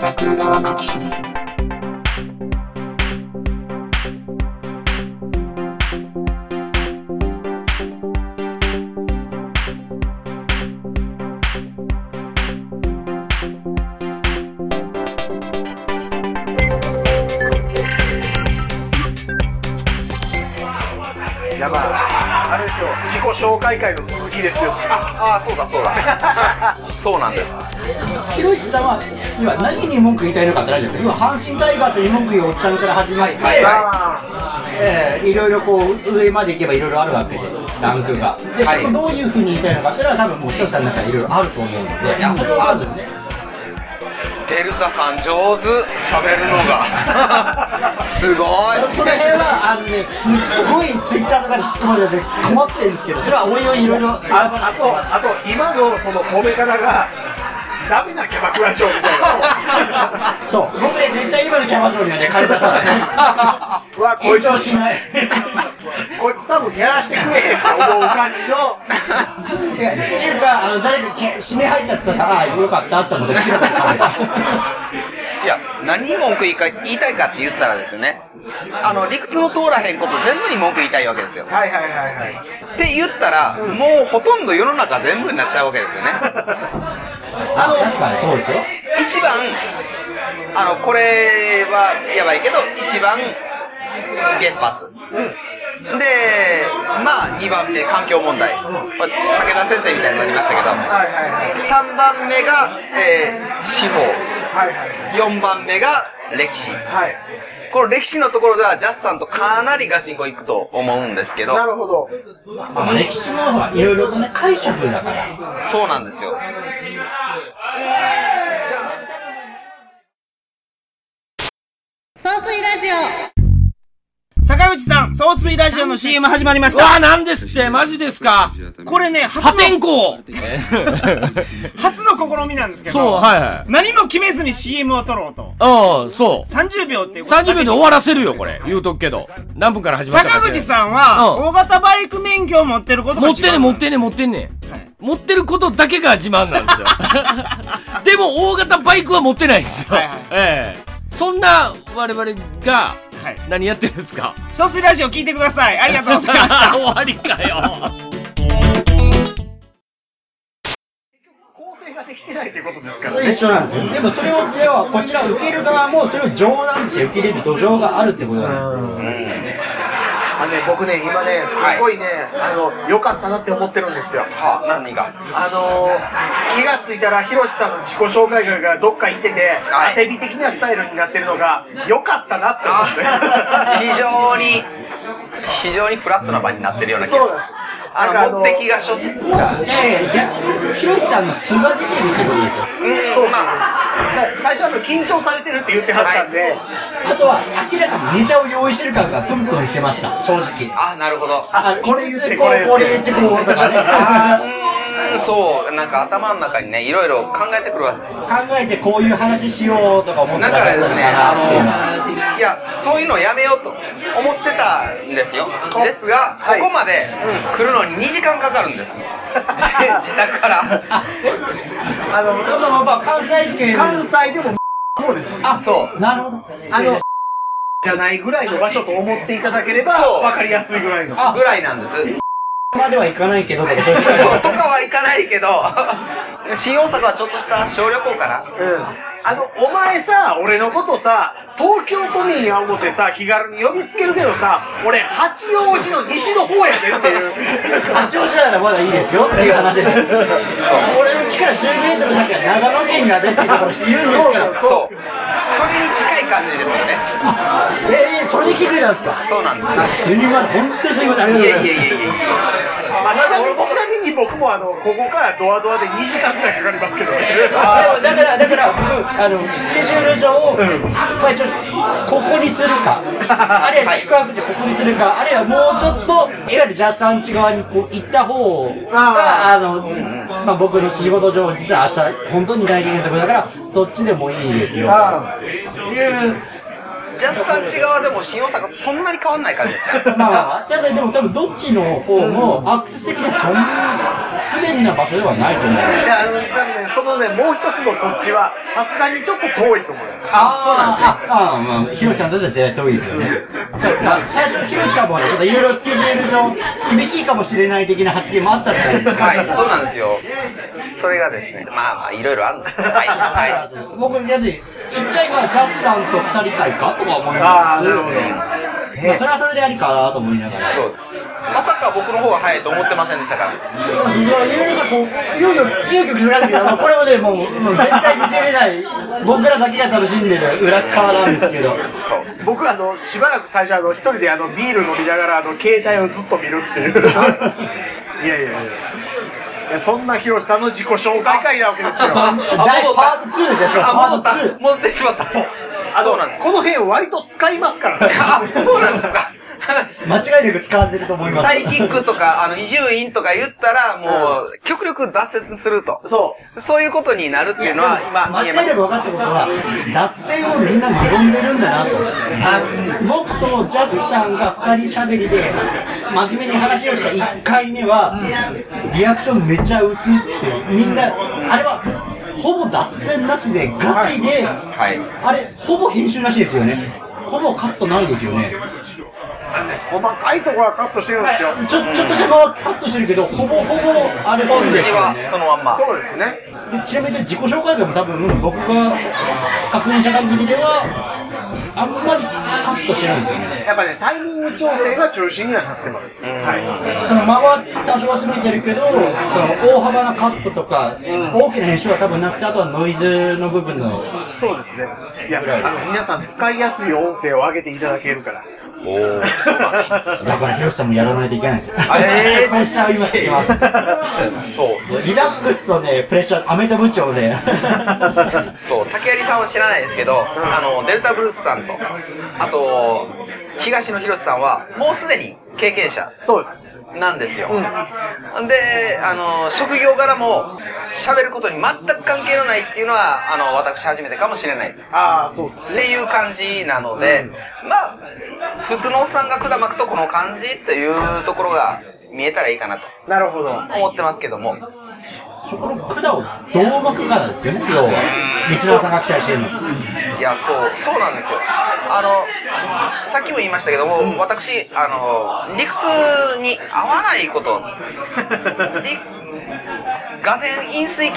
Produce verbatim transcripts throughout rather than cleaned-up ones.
桜川マキシム。 やばい、あれですよ、自己紹介会の続きですよ。 ああ、そうだそうだそうなんです。 ひろしさんは今何に文句言いたいのかってあるじゃないですか。今阪神タイガースに文句言うおっちゃんから始まって、はいはいえー、いろいろこう上まで行けばいろいろあるわけで、ランクがで、それをどういうふうに言いたいのかっていうのは多分もうひろしさんの中にいろいろあると思うので、いやそれをまずね、 デルタさん上手、喋るのがすごい。 そ, その辺はあのね、すっごいツイッターとかで突っ込まれて困ってるんですけど、それはおいおいいろいろああとあと今のその褒め方がダメなキャバクラ嬢みたいなそう、僕ね絶対今のキャバ嬢にはね金出さないうわ、こいつ緊張しないこいつ多分やらしてくれへんって思う感じのいや、っていうか、あの誰か指名入ったって言ったら、ああ、よかったって思って好きなこと喋るいや、何に文句言いか言いたいかって言ったらですね、あの理屈の通らへんこと全部に文句言いたいわけですよ。 はいはいはいはい。 って言ったら、うん、もうほとんど世の中全部になっちゃうわけですよね。 あの確かにそうですよ。 一番あのこれはやばいけど一番原発。うんで、まあにばんめ環境問題、うん、武田先生みたいになりましたけど、はいはいはい、さんばんめが、えー、司法、はいはい、よんばんめが歴史、はい、この歴史のところではジャスさんとかなりガチンコいくと思うんですけど、 なるほど、 まあ、歴史もいろいろとね解釈だからそうなんですよ。 総水ラジオ、 坂口さん、総水ラジオの シーエム 始まりました。 わあ、なんですって、マジですか。 これね、 破天荒初の試みなんですけど、 そう、はいはい。 何も決めずに シーエム を撮ろうと。 ああ、そう。 さんじゅうびょうってさんじゅうびょうで終わらせるよ、これ。言うとくけど。何分から始まったか。 坂口さんは、大型バイク免許を持ってることが持ってんねん、持ってんねん、持ってんねん。持ってることだけが自慢なんですよ。でも、大型バイクは持ってないんですよ。はいはい、ええ。そんな我々が、はい、何やってるんですか。 総水ラジオ聞いてください。ありがとうございました終わりかよ。 構成ができてないってことですからね。一緒なんですよ。でもそれをではこちら受ける側もそれを冗談として受け入れる土壌があるってことなんです。 あのね、僕ね、今ね、すごいね、はい、あの、良かったなって思ってるんですよ。 はあ、何があのー、気がついたら、ひろしさんの自己紹介がどっか行ってて、はい、当て火的なスタイルになってるのが、良かったなって思って。 非常に、非常にフラットな場になってるような気がします。そうです。あの、目的が諸説が。 いやいや、逆に、ひろしさんの素が出てるってことですよ。 うん、そう、まあ、最初は緊張されてるって言ってはったんで、はい、 あとは明らかにネタを用意してる感がプンプンしてました、正直。 あ、なるほど。 あ、これ言ってこう、これ言ってこうとかね。 そう、なんか頭の中にね、いろいろ考えてくるわけ。 考えてこういう話しようとか思ってたらですね、あの、いや、そういうのをやめようと思ってたんですよ。ですが、ここまで来るのににじかんかかるんです。自宅から。 あの、まあまあまあ、関西圏。 関西でも、そうです。 あ、そう。なるほど。 あの、じゃないぐらいの場所と思っていただければ、わかりやすいぐらいの。 ぐらいなんです。 まではいかないけど、とかそういうとかはいかないけど、新大阪はちょっとした小旅行かな。 うん。あの、お前さ、俺のことさ、東京都民や思ってさ、気軽に呼びつけるけどさ、俺、八王子の西の方やでっていう。 八王子ならまだいいですよっていう話です。そう。俺の家からじゅうメートル先は長野県が出っていうところして言うんですから。 そう。それに近い感じですよね。 えー、それで聞くじゃないですか。 そうなんです。 あ、すみません。本当にすみません。ありがとうございます。 いやいやいやいや。 まあ、ちなみに、ちなみに僕もあのここからドアドアでにじかんぐらいかかりますけどね。 あだからだから僕あのスケジュール上、うん、まあ一応ここにするか、あるいは宿泊所ここにするか、あるいはもうちょっといわゆるジャスさん家側にこう行った方があの、まあ、僕の仕事上実は明日本当に来年のところだからそっちでもいいですよっていうジャスさんち側でも新大阪とそんなに変わんない感じですね。 まあ、ただでも多分どっちの方もアクセス的にはそんな不便な場所ではないと思う。 いや、あの、多分ね、そのね、もう一つのそっちは、さすがにちょっと遠いと思います。 あ、そうなんですね。ああ、まあ、ヒロシさんとっては絶対遠いですよね。最初、ヒロシさんもね、ちょっといろいろスケジュール上、厳しいかもしれない的な発言もあったみたいです。 はい、そうなんですよ。それがですね、まあまあ、いろいろあるんですよ。はい、はい。 僕、だって、一回はジャスさんと二人会かとか思いあます。 あ、なるほど。 まあ、それはそれでありかなと思いながら。 そう。まさか僕の方が早いと思ってませんでしたから。 いろいろさ、こう、いよいよ、いよいよするんだけど、まあ、これはね、もう、もう絶対見せれない、僕らだけが楽しんでる裏側なんですけど。 そう。 僕、あの、しばらく最初、あの、一人であの、ビール飲みながら、あの、携帯をずっと見るっていう。いやいやいや。いやそんなヒロシさんの自己紹介会なわけですよ。 大パートツーですよ、 あ、 パート戻ったツー。 戻ってしまった。そう。 あの、 そうなんです。 この辺割と使いますからね。 あ、そうなんですか。 間違いなく使われてると思います。 サイキックとか、あの、移住院とか言ったら、もう、極力脱線すると。 そそういうことになるっていうのは、今、 間違いなく分かったことは、脱線をみんな望んでるんだなと。あもっとジャズさんが二人喋りで、真面目に話をしたいっかいめは、リアクションめっちゃ薄いって、みんな、あれは、ほぼ脱線なしで、ガチで、 はい。 あれ、ほぼ編集なしですよね。ほぼカットないですよね。 う。細かいところはカットしてるんですよ。 ちょ、ちょっとした側はカットしてるけど、ほぼほぼ、あれ本ですよはね。 そのまんま。 そうですね。 でちなみに自己紹介でも多分僕が確認した限りではあんまりカットしてないんですよね。 やっぱね、タイミング調整が中心にはなってます。はい。 その間は多少集めてるけど、その大幅なカットとか、大きな編集は多分なくて、あとはノイズの部分の。 そうですね。いや、あの、皆さん使いやすい音声を上げていただけるから。 おー。 だからヒロシさんもやらないといけないんですよ。 えープレッシャーを今かけます。 そう。 リラックスとね、プレッシャー、アメタ部長で。 そう、竹槍さんは知らないですけど、あの、デルタブルースさんと、あと、東野博さんは、もうすでに経験者そうです。 なんですよ。で、あの、職業柄も、喋ることに全く関係のないっていうのは、あの、私初めてかもしれない。 ああ、そうですね。 っていう感じなので、まあ、普通のおっさんが管巻くとこの感じっていうところが見えたらいいかなとなるほど。 思ってますけども。 そこの管をどう巻くかなんですよね、要は。リスナーさんが期待してるの。 いや、そう、そうなんですよ。あの、さっきも言いましたけども、うん、私、あの、理屈に合わないこと、画電飲水嫌いって、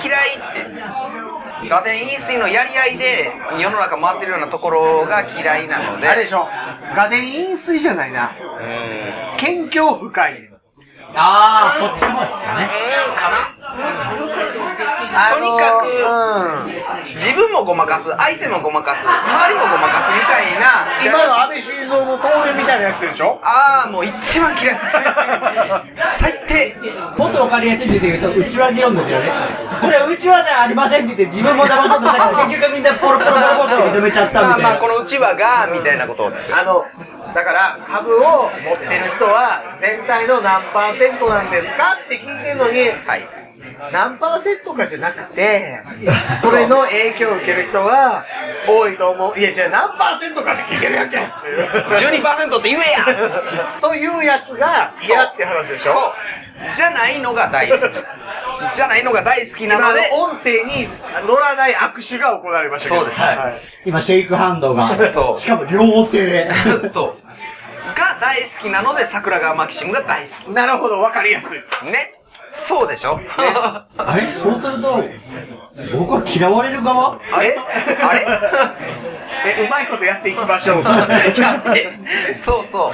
画電飲水のやり合いで世の中回ってるようなところが嫌いなので。 あれでしょ、画電飲水じゃないな。 うん。 県境深い。 ああ、そっちの方ですかね。 うん、かなとにかく、うん、自分もごまかす、相手もごまかす、周りもごまかすみたいな。 今の安倍晋三の透明みたいなやつでしょ。 ああ、もう一番嫌い。最低。 もっと分かりやすいって言うと、うちわ議論ですよね。これ、うちわじゃありませんって言って、自分も騙そうとしたから、結局みんなポロポロポロポロって認めちゃったみたいな。 まあまあ、このうちわが、みたいなことです。 あの、だから株を持ってる人は全体の何パーセントなんですかって聞いてるのに、はい、何パーセントかじゃなくて、それの影響を受ける人が多いと思う。いや、じゃあ何パーセントかで聞けるやんけ。 じゅうにパーセントって言えやというやつが嫌って話でしょ。 そう。じゃないのが大好き。じゃないのが大好きなので、 音声に乗らない握手が行われましたけど。 そうです。はいはい、今、シェイクハンドが。 そう。 しかも両手で。 そう。が大好きなので、桜川マキシムが大好き。 なるほど、わかりやすい。 ね。そうでしょ、ね、 あれそうすると、僕は嫌われる側あれあれえ、うまいことやっていきましょう。 えそうそう。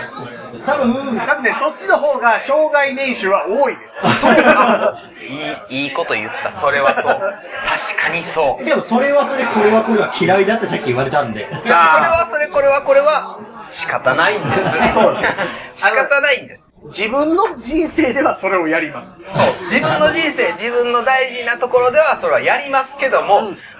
多分、 多分ね、そっちの方が障害年収は多いです。 そうか。いい、いいこと言った。それはそう。確かにそう。 でもそれはそれ、これはこれは嫌いだってさっき言われたんで。 それはそれ、これはこれは仕方ないんです。 そうです。 仕方ないんです。 自分の人生ではそれをやります。 そう。自分の人生、自分の大事なところではそれはやりますけども、うん、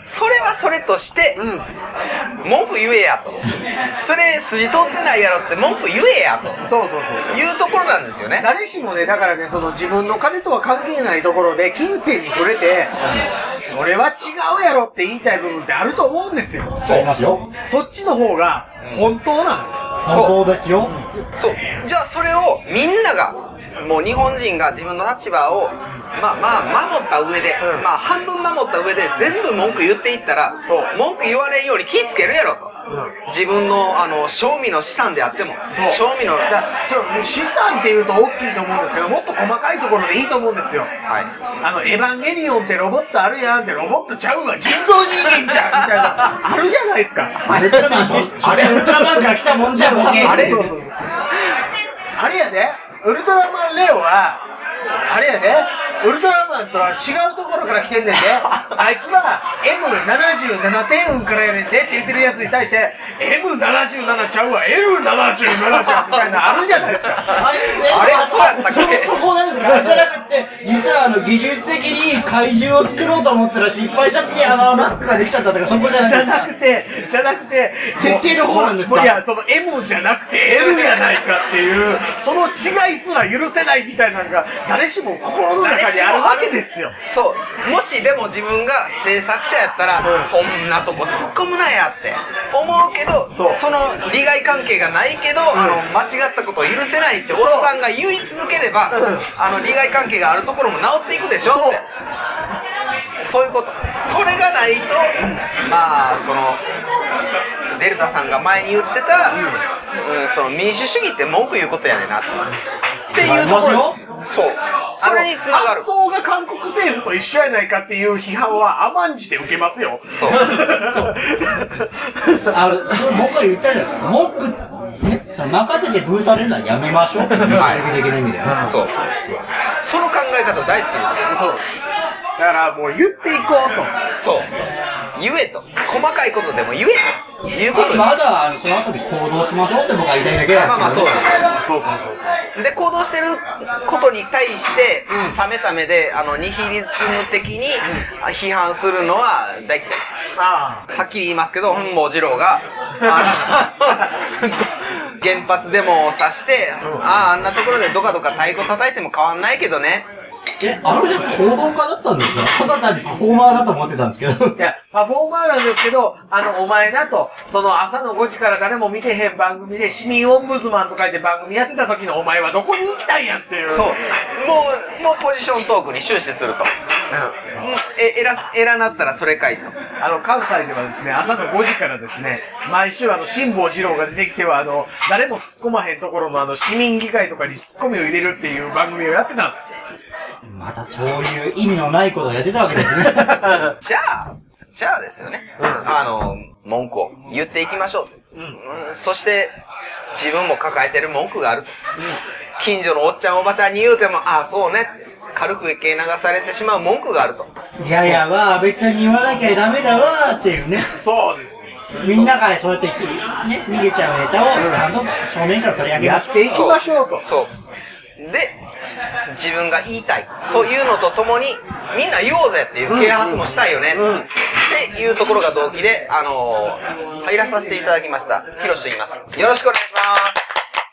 それはそれとして、 うん、 文句言えやと。それ筋通ってないやろって文句言えやと。 そうそうそう。 いうところなんですよね。 誰しもね、だからね、その自分の金とは関係ないところで金銭に触れて、それは違うやろって言いたい部分ってあると思うんですよ。 そう。ますよ。 そっちの方が本当なんです。 本当ですよ。 そう。じゃあそれをみんなが、もう日本人が自分の立場をまあまあ守った上で、うん、まあ半分守った上で全部文句言っていったら、そう文句言われんように気ぃつけるやろと、うん、自分のあの賞味の資産であっても、賞味のだちょ資産っていうと大きいと思うんですけど、もっと細かいところでいいと思うんですよ。はい。あのエヴァンゲリオンってロボットあるやんって、ロボットちゃうわ人造人間じゃんみたいなあるじゃないですか。 あれウルトラマンあれウルトラマンから来たもんじゃボケ。 あれそうそうそうあれやで、ウルトラマンレオはあれやで、ウルトラマンとは違うところから来てんねんで。あいつは エムななじゅうなな 星雲からやねんでって言ってるやつに対して エムななじゅうなな ちゃうわ エルななじゅうなな じゃんみたいなあるじゃないですか。 あれそうやったっけ。そこなんですか。じゃなくて実はあの技術的に怪獣を作ろうと思ったら失敗しちゃってあのマスクができちゃったとか、そこじゃないですか。 じゃなくてじゃなくて設定の方なんですか。 いやその エム じゃなくて エル やないかっていうその違いすら許せないみたいなのが誰しも心の中にあるわけですよ。 そう。もしでも自分が制作者やったら、うん、こんなとこ突っ込むなやって思うけど、そ, その利害関係がないけど、うん、あの間違ったことを許せないっておっさんが言い続ければ、うん、あの利害関係があるところも治っていくでしょって。そういうこと。それがないと、うん、まあそのデルタさんが前に言ってた、うんうん、その民主主義って文句言うことやねんなっていうところ。そう。それにつながる。 発想が韓国政府と一緒やないかっていう批判は甘んじて受けますよ。 そう。そう。 あの、それ僕は言ったじゃないですか。文句、ね、その任せてブータれるのはやめましょう。民主主義的な意味では。 そう。その考え方大好きですよ。 そう。だからもう言っていこうと。 そう。言えと。細かいことでも言えと。いうことです。 まだその後に行動しましょうって僕は言いたいだけなんですけど、ね。まあまあそうなんですよ。 そうそうそうそう。で、行動してることに対して、うん、冷めた目で、あの、ニヒリズム的に批判するのは大嫌い。ああ。はっきり言いますけど、本坊次郎が、あの原発デモを指して、うん、ああ、あんなところでドカドカ太鼓叩いても変わんないけどね。 え、あの人行動家だったんですか？ただ単にパフォーマーだと思ってたんですけど。 いや、パフォーマーなんですけど、あの、お前なと、その朝のごじから誰も見てへん番組で市民オンブズマンとか言って番組やってた時のお前はどこに行きたいんやっていう。 そう。もう、もうポジショントークに終始すると。うん。え、えら、えらなったらそれかいと。 あの、関西ではですね、朝のごじからですね、毎週あの、辛坊治郎が出てきては、あの、誰も突っ込まへんところのあの、市民議会とかに突っ込みを入れるっていう番組をやってたんです。 またそういう意味のないことをやってたわけですね。 じゃあ、じゃあですよね。うん、あの、文句を言っていきましょう。うんうん、そして、自分も抱えてる文句があると。うん、近所のおっちゃんおばちゃんに言うても、ああ、そうね。軽く受け流されてしまう文句があると。 いやいや、まあ、安倍ちゃんに言わなきゃダメだわっていうね。 そうです。 みんながそうやって、ね、逃げちゃうネタをちゃんと正面から取り上げましょう。 やっていきましょうと。 そう。で、自分が言いたいというのとともに、みんな言おうぜっていう啓発もしたいよね、うんうん、っていうところが動機で、あのー、入らさせていただきました。ひろしと言います。よろしくお願いします。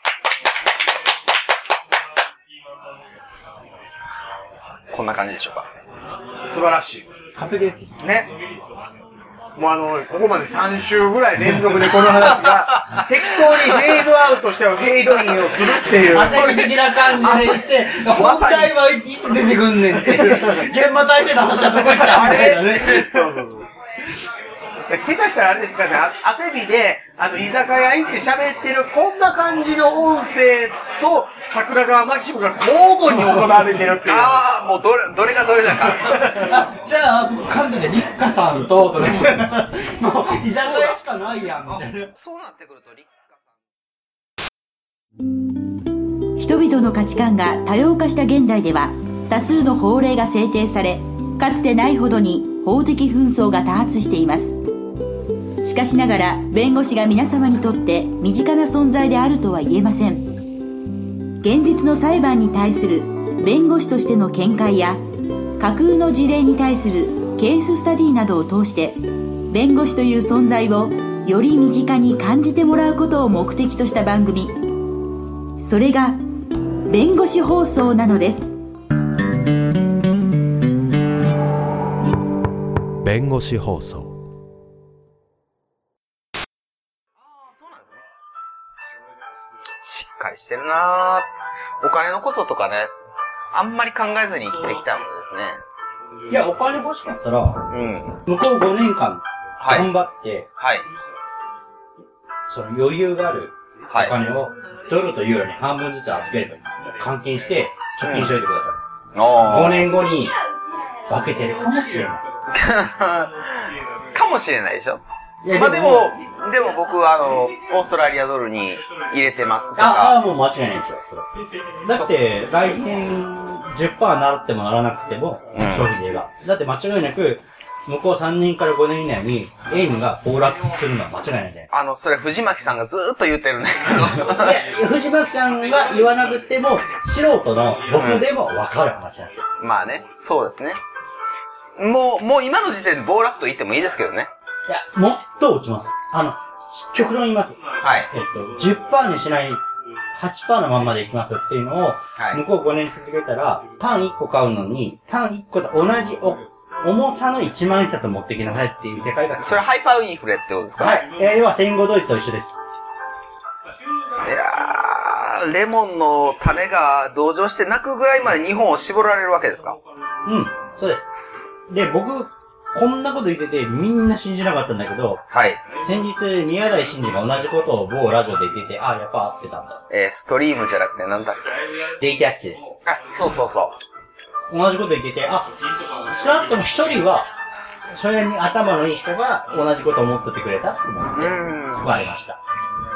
こんな感じでしょうか。 素晴らしい。 完璧ですね。もうあの、ここまでさん週ぐらい連続でこの話が、適当にフェードアウトしてはフェードインをするっていう。 焦り的な感じで言って、本体はいつ出てくんねんって。現場体制の話はどこ行ったみたいなね。そうそうそう。 下手したらあれですかね、汗びで、あの、居酒屋行って喋ってる、こんな感じの音声と、桜川マキシムが交互に行われてるっていう。 ああ、もうどれ、どれがどれだか。 あ、じゃあ、関東で立花さんと、とね、もう、居酒屋しかないやん、みたいな。 そうなってくると、立花さん。人々の価値観が多様化した現代では、多数の法令が制定され、かつてないほどに法的紛争が多発しています。しかしながら弁護士が皆様にとって身近な存在であるとは言えません。現実の裁判に対する弁護士としての見解や架空の事例に対するケーススタディなどを通して弁護士という存在をより身近に感じてもらうことを目的とした番組、それが弁護士放送なのです。 弁護士放送。 しっかりしてるなぁ。お金のこととかね、あんまり考えずに生きてきたのですね。 いや、お金欲しかったら、 うん。 向こうごねんかん、頑張って、 はい。 その余裕があるお金を、ドルとユーロに半分ずつ預ければいい。換金して、貯金しといてください。うん、ごねんごに、化けてるかもしれない。 かもしれないでしょ。まあでも、でも僕はあの、オーストラリアドルに入れてますとか。 ああ、もう間違いないですよ、それ。だって、来年 じゅっパーセント なってもならなくても、消費税が。だって間違いなく、向こうさんねんからごねん以内に、円が暴落するのは間違いないんで。 あの、それ藤巻さんがずーっと言ってるんだけど。 いや、藤巻さんが言わなくても、素人の僕でもわかる話なんですよ、 うん。まあね、そうですね。もう、もう今の時点で暴落と言ってもいいですけどね。 いや、もっと落ちます。あの、極論言います。 はい。 えっと、じゅっパーセント にしない、はちパーセント のまんまでいきますっていうのを、はい、向こうごねん続けたら、パンいっこ買うのに、パンいっこと同じお重さのいちまんえん札を持ってきなさいっていう世界が。 それはハイパーインフレってことですか？ はい。えー、要は戦後ドイツと一緒です。 いやー、レモンの種が同情して泣くぐらいまで日本を絞られるわけですか？ うん、そうです。で、僕、こんなこと言っててみんな信じなかったんだけど、 はい。 先日、宮台真司が同じことを某ラジオで言ってて、あ、やっぱ合ってたんだ。 えー、ストリームじゃなくてなんだっけ？デイキャッチです。 あ、そうそうそう。 同じこと言ってて、あ、少なくとも一人は、それに頭のいい人が同じことを思っててくれたって思って、救われました。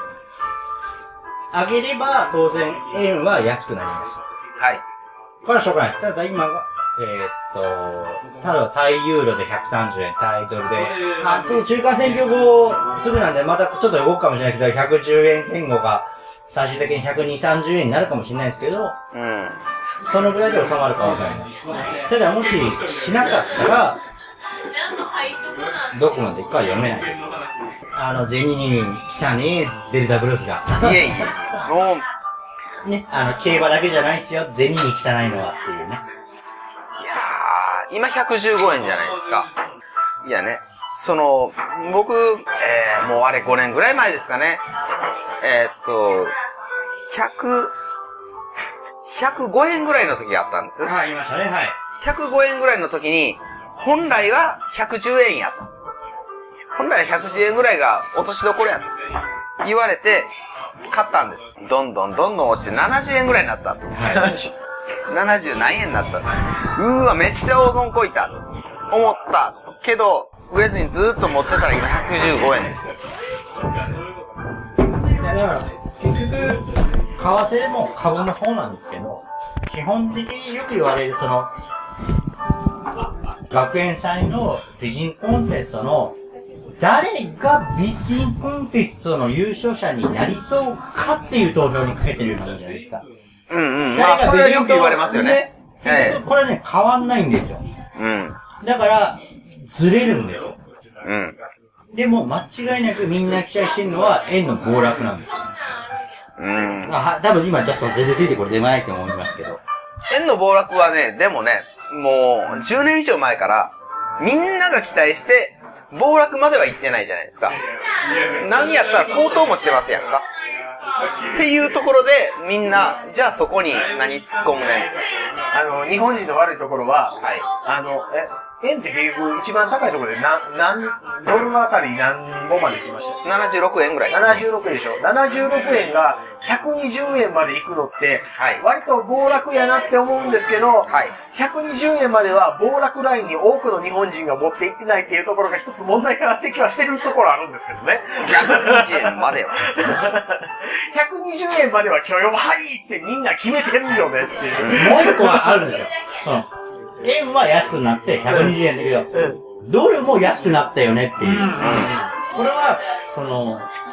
上げれば、当然、円は安くなります。 はい。 これはしょうがないです。ただ今が、えー、っと、ただ、タイユーロでひゃくさんじゅうえん、タイドルで、あ、ちょっと中間選挙後、すぐなんで、またちょっと動くかもしれないけど、ひゃくじゅうえん前後が、最終的にひゃくにじゅう、さんじゅうえんになるかもしれないですけど、うん。そのぐらいで収まる可能性があります。ただ、もし、しなかったら、どこまで行くかは読めないです。あの、銭に来たね、デルタブルースが。 いえいえ。もう、ね、あの、競馬だけじゃないですよ、銭に汚いのはっていうね。 いやー、今ひゃくじゅうごえんじゃないですか。いやね、その、僕、えー、もうあれごねんぐらい前ですかね。えー、っと、ひゃく、ひゃくごえんぐらいの時があったんです。 はい、ありましたね、はい。 ひゃくごえんぐらいの時に、本来はひゃくじゅうえんやと。本来はひゃくじゅうえんぐらいが落としどころやと言われて、買ったんです。どんどんどんどん落ちてななじゅうえんぐらいになったと。はい、ななじゅう何円になったと。うーわ、めっちゃ大損こいた。思った。けど、売れずにずーっと持ってたら今ひゃくじゅうごえんですよ。 いや、だから、結局、為替も株もそうなんですけど、基本的によく言われるその、学園祭の美人コンテストの誰が美人コンテストの優勝者になりそうかっていう投票にかけてるようなもんじゃないですか。 うんうん。まあそれはよく言われますよね。 結局これね、変わんないんですよ。 うん。 だから、ずれるんですよ。 うん。 でも間違いなくみんな期待してるのは円の暴落なんですよ。 うん。 まあ、多分今じゃあ全然ついてこれ出ないと思いますけど。 円の暴落はね、でもね、もうじゅうねん以上前からみんなが期待して暴落までは行ってないじゃないですか。何やったら高騰もしてますやんか。っていうところでみんなじゃあそこに何突っ込むねん。 あの日本人の悪いところは、はい、あのえ円って結局一番高いところで何何ドルあたり何本まで行きましたななじゅうろくえんぐらい。 ななじゅうろくえんでしょ。ななじゅうろくえんがひゃくにじゅうえんまで行くのって、はい、割と暴落やなって思うんですけど、はい、ひゃくにじゅうえんまでは暴落ラインに多くの日本人が持って行ってないっていうところが一つ問題かなって気はしてるところあるんですけどね。 ひゃくにじゅうえんまではひゃくにじゅうえんまでは許容範囲ってみんな決めてるよねっていう。 もう一個はあるんですよ。その円は安くなってひゃくにじゅうえんだけど、うん、ドルも安くなったよねっていう。うん、これは、その、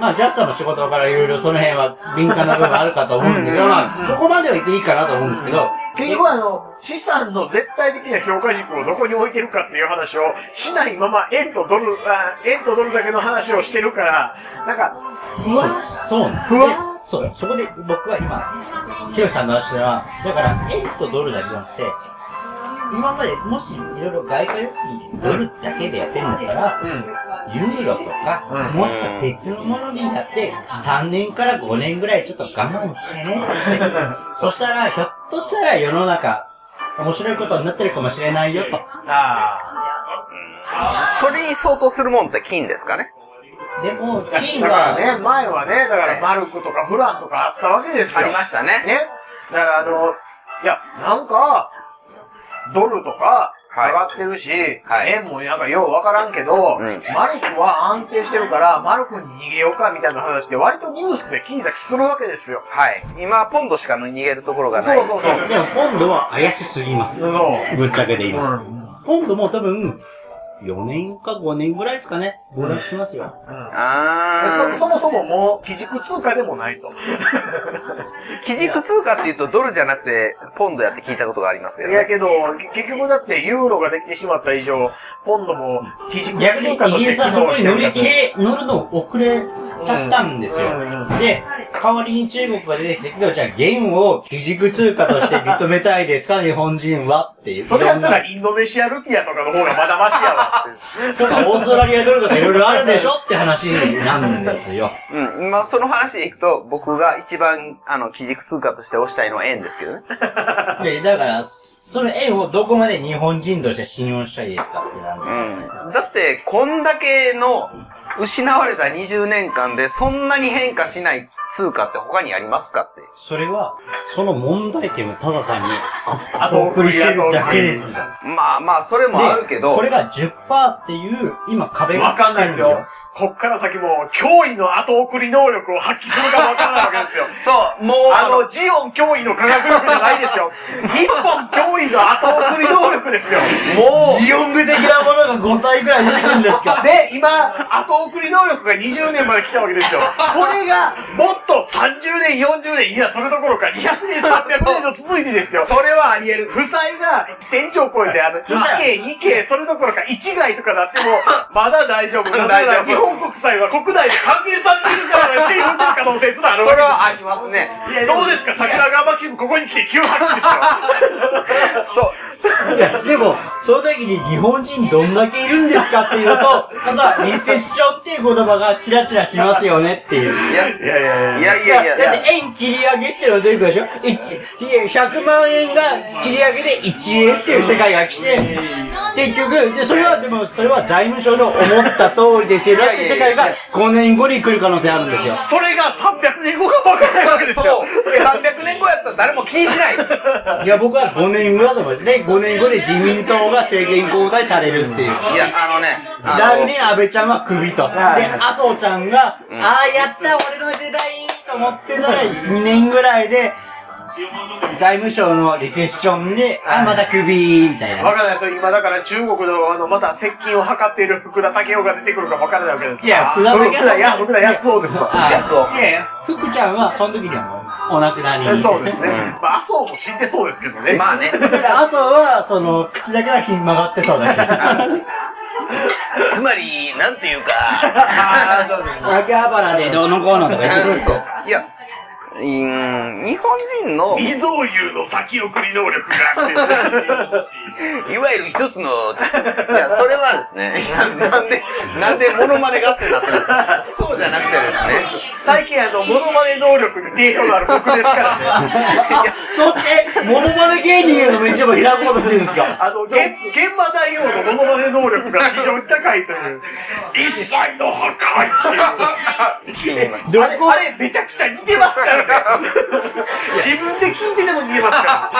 まあ、ジャスさんの仕事からいろいろその辺は敏感な部分あるかと思うんですけど、まあ、ここまでは言っていいかなと思うんですけど、 結局あの、資産の絶対的な評価軸をどこに置いてるかっていう話をしないまま円とドル、あ円とドルだけの話をしてるから、なんか、 不安そうなんです不安そう、そこで僕は今、ヒロシさんの話では、だから円とドルだけじゃなくて、今までもしいろいろ外貨預金でドルだけでやってるんだったら、うん、ユーロとか、うん、もうちょっと別のものになって、さんねんからごねんぐらいちょっと我慢してねって。そしたら、ひょっとしたら世の中、面白いことになってるかもしれないよと。ああ。それに相当するもんって金ですかね。 でも、金は。 だからね、前はね、だからマルクとかフランとかあったわけですよ。 ありましたね。 ね。だからあの、いや、なんか、ドルとか上がってるし、はい、円もなんかようわからんけど、うん、マルクは安定してるから、マルクに逃げようかみたいな話で割とニュースで聞いた気するわけですよ。 はい。今、ポンドしか逃げるところがない。 そうそうそう。 でも、ポンドは怪しすぎます。そう。ぶっちゃけで言います。うん、ポンドも多分、よねんかごねんぐらいですかね。暴落しますよ。うん、 あそ、そもそももう、基軸通貨でもないと。 基軸通貨って言うとドルじゃなくて、ポンドやって聞いたことがありますけど、ね。 いやけど、結局だってユーロができてしまった以上、ポンドも基軸通貨として機能してる。逆にイギリスはそこに乗り切れ、乗るの遅れちゃったんですよ。うんうんうん、で、代わりに中国が出てきたけど、じゃあ元を基軸通貨として認めたいですか、日本人はっていう。それやったらインドネシアルピアとかの方がまだマシやわって。 とか、オーストラリアドルとかいろいろあるでしょって話なんですよ。 うん。まあ、その話でいくと、僕が一番、あの、基軸通貨として推したいのは円ですけどね。 で、だから、その円をどこまで日本人として信用したいですかってなんですよね。 うん。だって、こんだけの、失われたにじゅうねんかんでそんなに変化しない通貨って他にありますかって。 それは、その問題点をただ単に後送りしてるだけですじゃん。 まあまあ、それもあるけど。 これが じゅっパーセント っていう、今壁がかかるんですよ。 こっから先も、脅威の後送り能力を発揮するかわからないわけですよ。 そう、もう、 あの、ジオン脅威の科学力じゃないですよ。日本脅威の後送り能力ですよ。 もう、ジオング的なものがごたいくらい出てくるんですか。 で、今、後送り能力がにじゅうねんまで来たわけですよ。これが、もっとさんじゅうねん、よんじゅうねん、いや、それどころかにひゃくねん、さんびゃくねんの続いてですよ。 それはあり得る。 負債がせんちょう超えて、あの、いけい、にけい、それどころかいちがいとかなっても、まだ大丈夫。大丈夫。日本国債は国内で還元されているからって言ってる可能性すらあるわけです。 それはありますね。 いや、どうですか、桜川マキシムここに来て急発揮ですよ。 そう。 いや、でも、その時に日本人どんだけいるんですかっていうのと、あとはリセッションっていう言葉がチラチラしますよねっていう。 いや、いやいやいやいやいや。 だって円切り上げっていうのが出てくるでしょ ?いち、ひゃくまんえんが切り上げでいちえんっていう世界が来て、結局、で、それは、でも、それは財務省の思った通りですよ。だって世界がごねんごに来る可能性あるんですよ。 それがさんびゃくねんごか分からないわけですよ。 そう。さんびゃくねんごやったら誰も気にしない。 いや、僕はごねんごだと思います。で、ごねんごで自民党が政権交代されるっていう。いや、あのね。 来年安倍ちゃんはクビと。で、麻生ちゃんが、うん、ああ、やった俺の時代と思ってたらにねんぐらいで、財務省のリセッションで、あ、またクビみたいな。 わからないですよ。今だから中国の、あの、また接近を図っている福田武雄が出てくるかわからないわけです。 いや、福田武雄さん。いや、福田康夫ですわ。 康夫。 いやいや、福ちゃんは、その時にはもう、お亡くなりに。 そうですね。まあ、麻生も死んでそうですけどね。 まあね。 だから麻生は、その、口だけはひん曲がってそうだけど。 つまり、なんていうか。 秋葉原でどうのこうのとか言ってそう。いや、うーん、日本人の未曾有の先送り能力がいわゆる一つの、いや、それはですね、なんで、なんでモノマネ合戦だったんですか。そうじゃなくてですね、 最近あの、モノマネ能力に定評のある僕ですからね。 いや、そっち、モノマネ芸人への道も開こうとしてるんですか。 あの、現場大王のモノマネ能力が非常に高いという、一切の破壊っていう。あれ、あれめちゃくちゃ似てますからね。自分で聞いてても似てますから。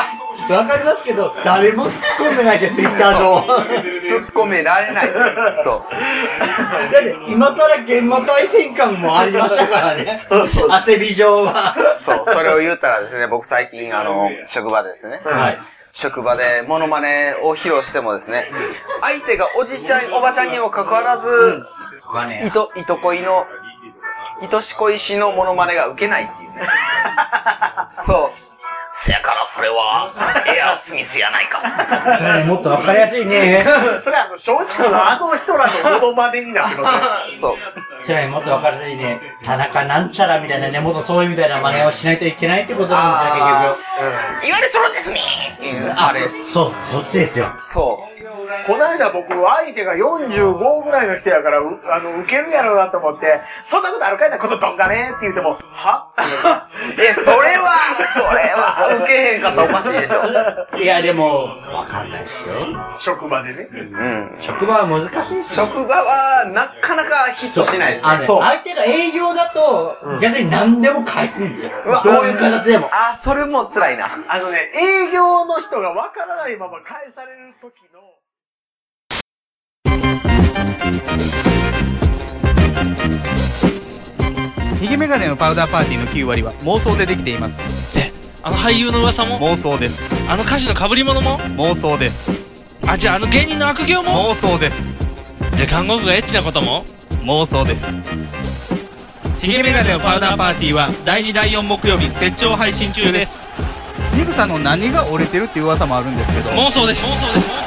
わかりますけど、誰も突っ込んでないですよ、ツイッター上。 突っ込められない。そう。 だって、今更現場対戦感もありましたからね。そうそう。汗び状は。 そう、それを言ったらですね、僕最近、あの、職場でですね。はい。職場でモノマネを披露してもですね、相手がおじちゃん、おばちゃんにもかかわらず、いと、いとこいの愛し恋しのモノマネが受けないっていうね。そう。せやからそれは、エアスミスやないか。 それね、もっとわかりやすいね。 それあの、松竹のあの人らのモノマネになってますね。 そう。 それね、もっとわかりやすいね。田中なんちゃらみたいなね、もっとそういうみたいな真似をしないといけないってことなんですよ、結局。 いわゆるそうですねっていう、あれ。 そう、そっちですよ。 そう。 こないだ僕、相手がよんじゅうごぐらいの人やから、あの、受けるやろうなと思って、そんなことあるかいな、このどんがねって言っても、はえ、それは、それは、受けへんかったらおかしいでしょ。 いや、でも、わかんないですよ。 職場でね。 うん。 職場は難しいですよ。 職場は、なかなかヒットしないですね。 そう。相手が営業だと、逆に何でも返すんですよ。どういう形でも。 あ、それも辛いな。 あのね、営業の人がわからないまま返される時の、 ヒゲメガネのパウダーパーティーのきゅう割は妄想でできています。 で、あの俳優の噂も妄想です。 あの歌手の被り物も妄想です。 あ、じゃああの芸人の悪行も妄想です。 じゃあ看護婦がエッチなことも妄想です。ヒゲメガネのパウダーパーティーはだいにだいよん木曜日絶頂配信中です。ニグさんの何が折れてるっていう噂もあるんですけど妄想です。妄想です。